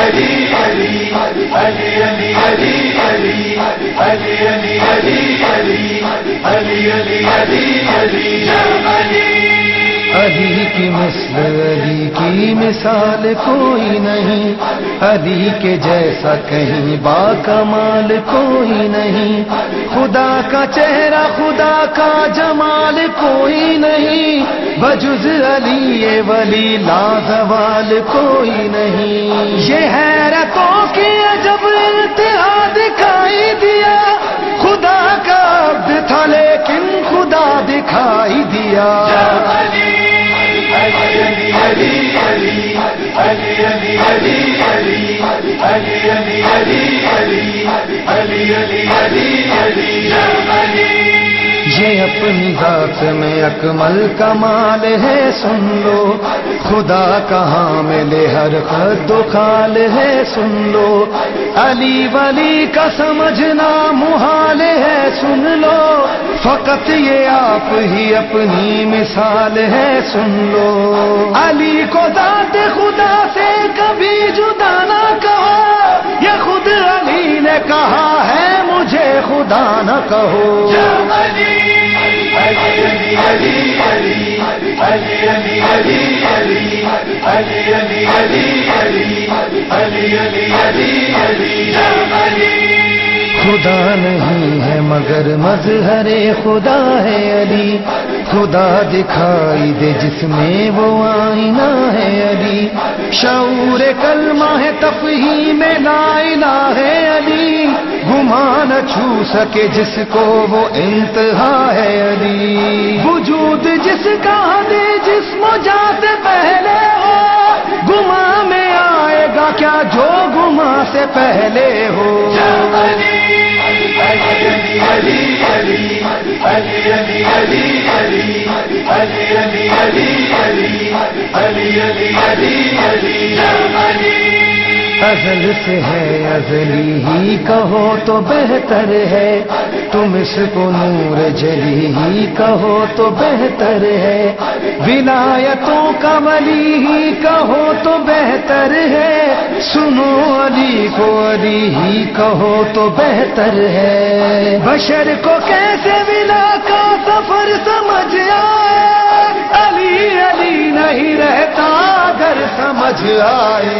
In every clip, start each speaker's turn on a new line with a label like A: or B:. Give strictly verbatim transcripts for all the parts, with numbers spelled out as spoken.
A: علی کی مثل علی کی مثال کوئی نہیں، علی کے جیسا کہیں با کمال کوئی نہیں، خدا کا چہرہ خدا کا جمال کوئی نہیں، بجز علی ولی لازوال کوئی نہیں۔ یہ حیرتوں کی عجب انتہا دکھائی دیا، خدا کا عبد تھا لیکن خدا دکھائی دیا۔ یہ اپنی ذات میں اکمل کمال ہے، سن لو خدا کہاں ملے ہر خد و خال ہے، سن لو علی ولی کا سمجھنا محال ہے، سن لو فقط یہ آپ ہی اپنی مثال ہے، سن لو علی کو ذات خدا سے کبھی جدا نہ کہو، یہ خود علی نے کہا ہے مجھے خدا نہ کہو۔ خدا نہیں ہے مگر مظہر خدا ہے علی، خدا دکھائی دے جس میں وہ آئینہ ہے علی، شعور کلمہ ہے تفہیم لا الہ ہے علی، گما نہ چھو سکے جس کو وہ انتہا ہے علی، وجود جس کا حد جسم و جا سے پہلے ہو، گما میں آئے گا کیا جو گما سے پہلے ہو۔ ازل سے ہے ازلی ہی کہو تو بہتر ہے، تم اس کو نور جلی ہی کہو تو بہتر ہے، ولایتوں کا ولی ہی کہو تو بہتر ہے، سنو علی کو علی ہی کہو تو بہتر ہے، بشر کو کیسے ولا کا سفر سمجھ آئے، علی علی نہیں رہتا اگر سمجھ آئے۔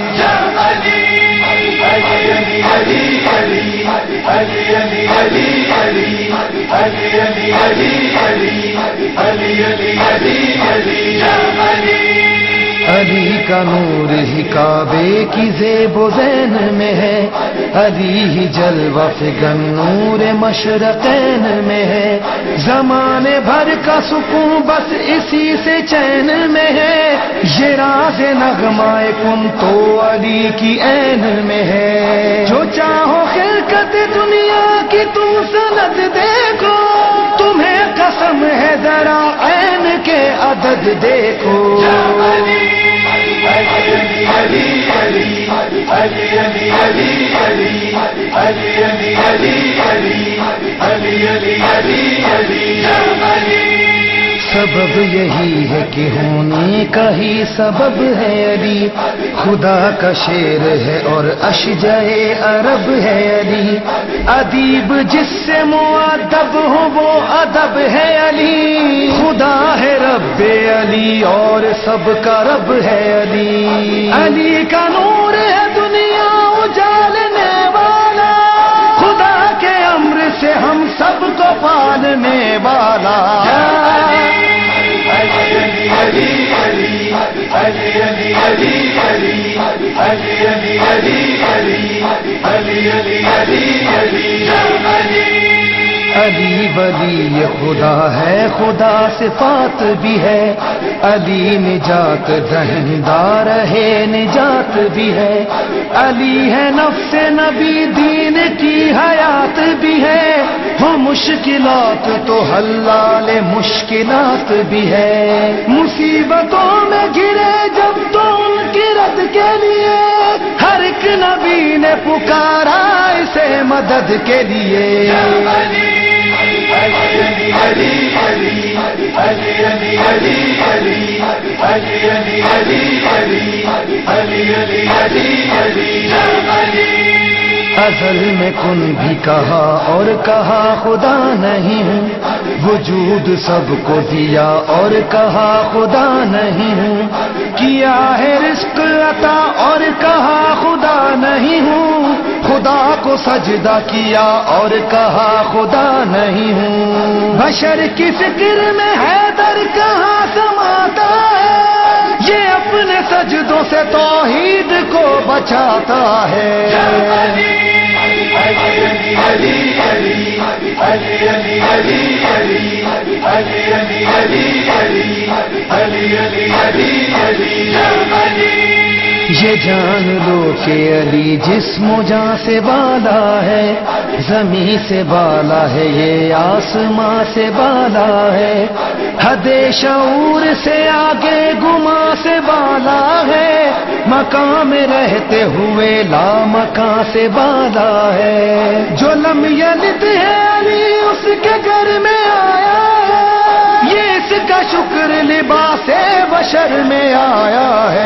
A: علی کا نور ہی کعبے کی زیب و زین میں ہے، علی ہی جلوہ فگن نور مشرقین میں ہے، زمانے بھر کا سکون بس اسی سے چین میں ہے، یہ راز نغمہ کن تو علی کی عین میں ہے، جو چاہو خلقت دنیا کی تم سند دیکھو، تمہیں قسم ہے ذرا عین کے عدد دیکھو۔ سبب یہی ہے کہ ہونے کا ہی سبب ہے علی، خدا کا شعر ہے اور اشجعِ عرب ہے علی، ادیب جس سے مؤدب ہو وہ ادب ہے علی، خدا ہے رب علی اور سب کا رب ہے علی، علی کا نور ہے دنیا اجالنے والا، خدا کے امر سے ہم سب کو پالنے والا۔ علی ولی خدا ہے، خدا صفات بھی ہے، علی نجات دہندار ہے، نجات بھی ہے، علی ہے نفس نبی دین کی حیات بھی ہے، ہو مشکلات تو حلال مشکلات بھی ہے، مصیبتوں میں گرے جب تو ان کی رد کے لیے ہر ایک نبی نے پکارا اسے مدد کے لیے۔ ازل میں کن بھی کہا اور کہا خدا نہیں ہوں، وجود سب کو دیا اور کہا خدا نہیں ہوں، کیا ہے رزق عطا اور کہا خدا نہیں ہوں، خدا کو سجدہ کیا اور کہا خدا نہیں ہوں۔ بشر کی فکر میں حیدر کہاں سماتا ہے، یہ اپنے سجدوں سے توحید کو بچاتا ہے۔ یہ جان لو کہ علی جسم و جاں سے بالا ہے، زمین سے بالا ہے، یہ آسماں سے بالا ہے، حد شعور سے آگے گما سے بالا ہے، مقام میں رہتے ہوئے لا مکان سے بالا ہے۔ جو لم یلد ہے علی اس کے گھر میں آیا ہے، یہ اس کا شکر لباس بشر میں آیا ہے۔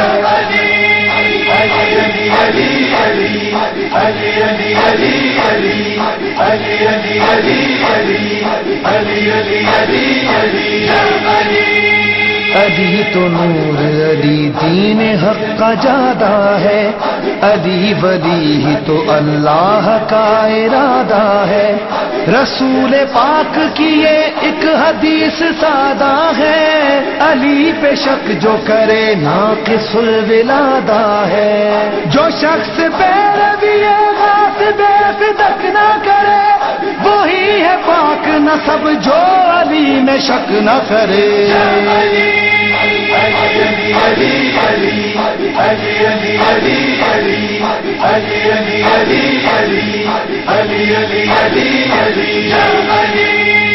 A: علی تو نور علی دین حق کا جادہ ہے، علی ولی ہی تو اللہ کا ارادہ ہے، رسول پاک کی یہ ایک حدیث سادہ ہے، علی پہ شک جو کرے ناقص الولادہ ہے۔ جو شخص پیروی غاص بے صدق نہ کرے وہی ہے پاک نسب جو علی میں شک نہ کرے۔ علی